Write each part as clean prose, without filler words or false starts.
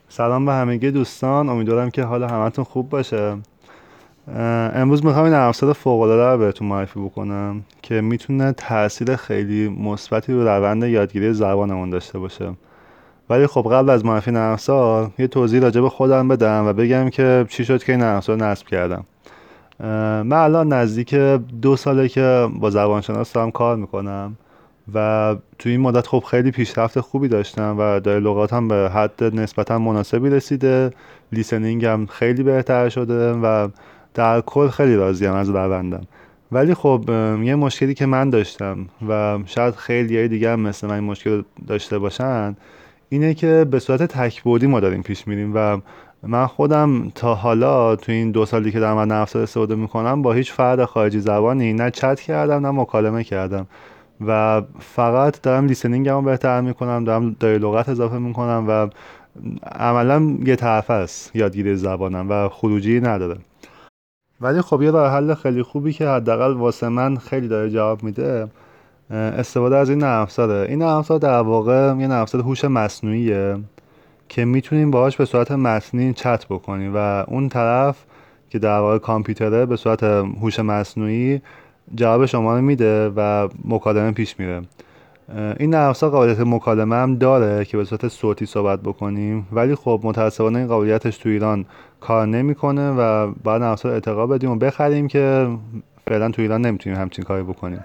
سلام به همگی دوستان، امیدوارم که حال همتون خوب باشه. امروز میخوام این افسر فوق‌العاده رو بهتون معرفی بکنم که میتونه تاثیر خیلی مثبتی رو روند یادگیری زبانمون داشته باشه. ولی خب قبل از معرفی نرم افزار یه توضیح راجع به خودم بدم و بگم که چی شد که این نرم افزار رو نصب کردم. من الان نزدیک 2 ساله که با زبانشناس دارم کار میکنم و تو این مدت خب خیلی پیشرفت خوبی داشتم و دایره لغاتم به حد نسبتا مناسبی رسیده. لیسنینگ هم خیلی بهتر شده و در کل خیلی راضیم از روندم. ولی خب یه مشکلی که من داشتم و شاید خیلی دیگه هم مثل من این مشکل رو داشته باشن اینه که به صورت تک‌بعدی ما داریم پیش میریم و من خودم تا حالا تو این 2 سالی که دارم از نرم افزار استفاده میکنم با هیچ فرد خارجی زبانی نه چت کردم نه مکالمه کردم و فقط دارم لیسنینگمو بهتر میکنم، دارم دایره لغت اضافه میکنم و عملا یه طرفه است یادگیری زبانم و خروجی نداره. ولی خب یه راه حل خیلی خوبی که حداقل واسه من خیلی داره جواب میده استفاده از این نرم افزاره. این نرم افزار در واقع یه نرم افزار هوش مصنوعیه که میتونیم باهاش به صورت متنی چت بکنیم و اون طرف که در واقع کامپیوتره به صورت هوش مصنوعی جواب شما رو میده و مکالمه پیش میره. این نرم افزار قابلیت مکالمه هم داره که به صورت صوتی صحبت بکنیم، ولی خب متاسفانه این قابلیتش تو ایران کار نمیکنه و باید نرم افزار ارتقا بدیم و بخریم که فعلا تو ایران نمیتونیم همچین کاری بکنیم.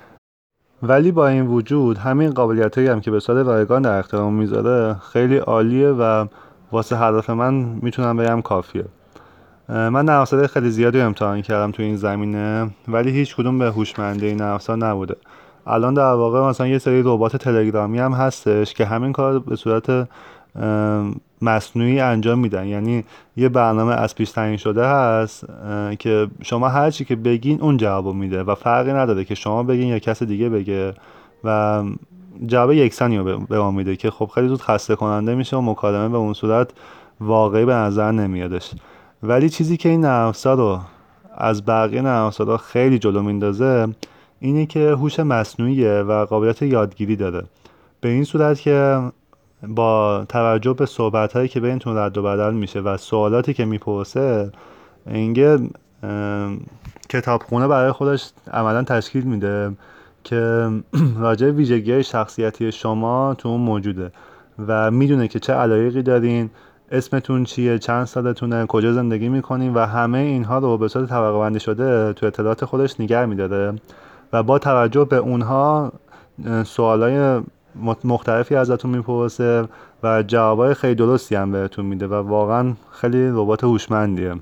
ولی با این وجود همین قابلیتایی هم که به صورت رایگان در اختیارمون میذاره خیلی عالیه و واسه هدف من میتونم بگم کافیه. من نرم افزارهای خیلی زیادی رو امتحان کردم تو این زمینه ولی هیچ کدوم به هوشمندی این نرم افزار نبوده. الان در واقع مثلا یه سری ربات تلگرامی هم هستش که همین کار به صورت مصنوعی انجام میدن، یعنی یه برنامه از پیش تعیین شده هست که شما هر چی که بگین اون جوابو میده و فرقی نداره که شما بگین یا کس دیگه بگه و جواب یکسانی رو به ما میده که خب خیلی زود خسته کننده میشه و مکالمه به اون صورت واقعی به نظر نمیادش. ولی چیزی که این نرم افزار رو از بقیه نرم افزارها خیلی جلو میندازه اینه که هوش مصنوعیه و قابلیت یادگیری داره، به این صورت که با توجه به صحبت‌هایی که بینتون رد و بدل میشه و سوالاتی که میپرسه اینگه کتابخونه برای خودش عملا تشکیل میده که راجع به ویژگی‌های شخصیتی شما تو اون موجوده و میدونه که چه علایقی دارین، اسمتون چیه، چند سالتونه، کجا زندگی میکنین و همه اینها رو به صورت طبقه بندی شده تو اطلاعات خودش نگه میداره و با توجه به اونها سوالای مختلفی ازتون میپرسه و جوابای خیلی درستی هم بهتون میده و واقعا خیلی ربات هوشمندیه.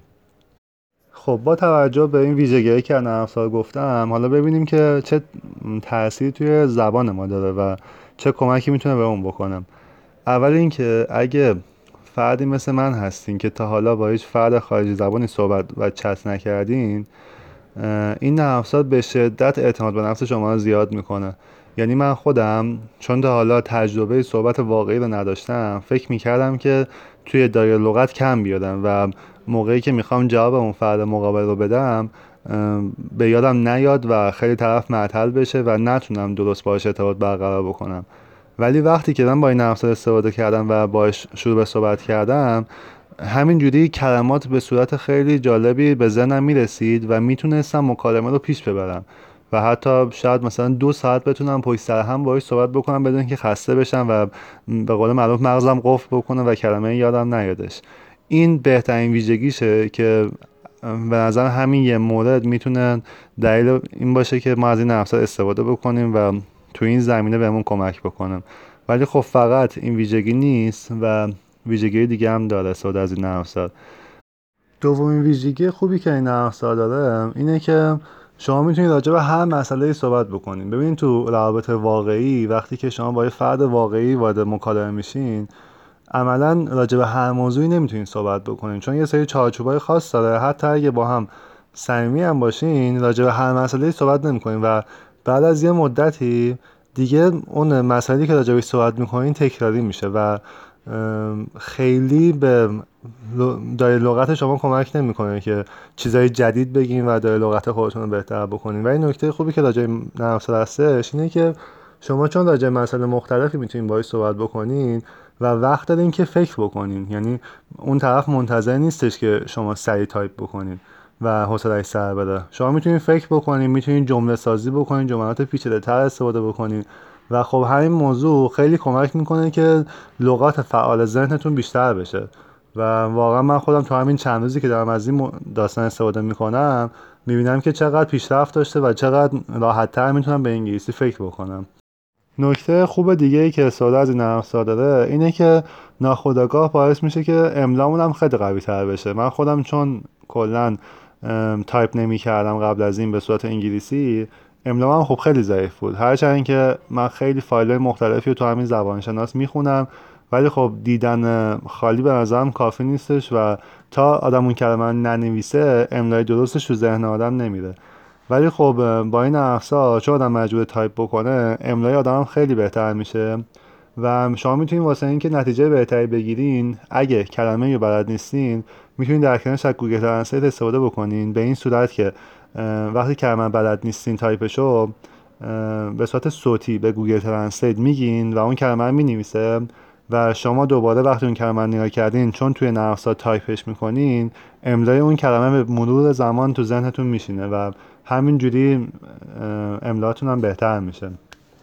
خب با توجه به این ویژگی‌هایی که نرم افزار گفتم حالا ببینیم که چه تأثیری توی زبان ما داره و چه کمکی میتونه به اون بکنم. اول اینکه اگه فردی مثل من هستین که تا حالا با هیچ فرد خارجی زبانی صحبت و چت نکردین، این نرم افزار به شدت اعتماد به نفس شما رو زیاد میکنه. یعنی من خودم چون تا حالا تجربه صحبت واقعی رو نداشتم فکر میکردم که توی دایره لغت کم بیادم و موقعی که میخوام جواب اون فرد مقابل رو بدم به یادم نیاد و خیلی طرف معطل بشه و نتونم درست باهاش ارتباط برقرار بکنم. ولی وقتی که من با این نرم افزار استفاده کردم و باهاش شروع به صحبت کردم همینجوری کلمات به صورت خیلی جالبی به ذهنم میرسید و میتونستم مکالمه رو پیش ببرم و حتی شاید مثلا 2 ساعت بتونم پشت سر هم باهاش صحبت بکنم بدون که خسته بشم و به قول معروف مغزم قفل بکنه و کلمه یادم نیادش. این بهترین ویژگیشه که به نظر همین یه مورد میتونه دلیل این باشه که ما از این افزار استفاده بکنیم و تو این زمینه بهمون کمک بکنم. ولی خب فقط این ویژگی نیست و ویژگی دیگه هم داره استفاده از این نرم افزار. دومین ویژگی خوبی که این نرم افزار داره اینه که شما میتونید راجع به هر مسئله‌ای صحبت بکنید. ببینید تو روابط واقعی وقتی که شما با یه فرد واقعی وارد مکالمه میشین عملا راجع به هر موضوعی نمیتونید صحبت بکنید چون یه سری چارچوبای خاص داره. حتی اگه با هم صمیمی هم باشین راجع به هر مسئله‌ای صحبت نمی‌کنین و بعد از یه مدتی دیگه اون مسائلی که راجع بهش صحبت می‌کنین تکراری میشه و خیلی به دایره لغت شما کمک نمیکنه که چیزای جدید بگین و دایره لغت خودتون رو بهتر بکنین. و این نکته خوبی که راجع به نرم افزار هستش اینه که شما چون راجع به مسائل مختلفی میتونین باهاش صحبت بکنین و وقت دارین که فکر بکنین. یعنی اون طرف منتظر نیستش که شما سریع تایپ بکنین و حوصله‌اش سر بره. شما میتونین فکر بکنین، میتونین جمله سازی بکنین، جملات پیچیده‌تر استفاده بکنین و خب همین موضوع خیلی کمک میکنه که لغات فعال ذهنتون بیشتر بشه. و واقعا من خودم تو همین چند روزی که دارم از این داستان استفاده میکنم میبینم که چقدر پیشرفت داشته و چقدر راحت‌تر میتونم به انگلیسی فکر بکنم. نکته خوب دیگه ای که استفاده از این نرم افزار داره اینه که ناخودآگاه باعث میشه که املامون هم خیلی قوی تر بشه. من خودم چون کلا تایپ نمی کردم قبل از این به صورت انگلیسی، املام هم خب خیلی ضعیف بود. هرچند که من خیلی فایل مختلفی رو تو همین زبان شناس میخونم، ولی خب دیدن خالی به نظرم کافی نیستش و تا آدم اون کلمه رو ننویسه املای درستش تو ذهن آدم نمیره. ولی خب با این افزار چون آدم مجبور تایپ بکنه املای آدم هم خیلی بهتر میشه و شما میتونین واسه اینکه نتیجه بهتری بگیرین اگه کلمه رو بلد نیستین میتونین در کنارش از گوگل ترنسلیت استفاده بکنین، به این صورت که وقتی کلمه بلد نیستین تایپشو به صورت صوتی به گوگل ترنسلیت میگین و اون کلمه رو مینویسه و شما دوباره وقتی اون کلمه رو نگاه کردین چون توی نرم افزار تایپش میکنین املای اون کلمه به مرور زمان تو ذهنتون میشینه و همینجوری املاتون هم بهتر میشه.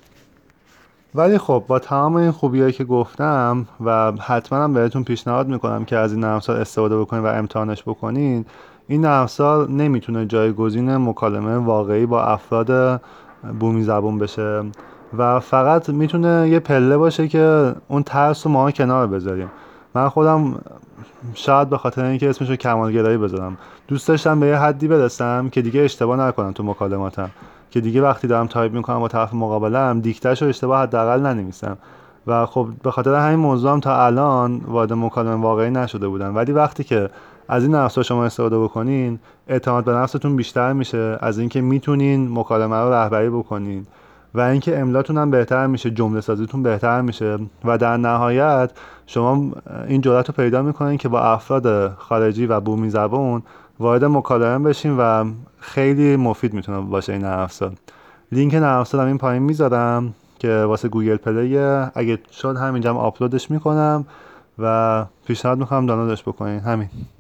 ولی خب با تمام این خوبیایی که گفتم و حتما هم بهتون پیشنهاد میکنم که از این نرم افزار استفاده بکنین و امتحانش بکنین، این نرم افزار نمیتونه جایگزین مکالمه واقعی با افراد بومی زبون بشه و فقط میتونه یه پله باشه که اون ترس رو ما کنار بذاریم. من خودم شاید به خاطر اینکه اسمشو کمالگرایی بذارم دوست داشتم به یه حدی برسم که دیگه اشتباه نکنم تو مکالماتم، که دیگه وقتی دارم تایپ میکنم با طرف مقابلم دیکتهشو اشتباه حداقل ننویسم و خب به خاطر همین موضوع هم تا الان وارد مکالمه واقعی نشده بودم. ولی وقتی که از این افزار شما استفاده بکنین اعتماد به نفستون بیشتر میشه، از اینکه میتونین مکالمه رو رهبری بکنین و اینکه املاتون هم بهتر میشه، جمله سازیتون بهتر میشه و در نهایت شما این جرأت رو پیدا میکنین که با افراد خارجی و بومی زبون وارد مکالمه بشین و خیلی مفید میتونه باشه این نرم افزار. لینک نرم افزار این پایین میذارم که واسه گوگل پلی اگه شد همینجا آپلودش میکنم و پیشنهاد میکنم دانلودش بکنین. همین.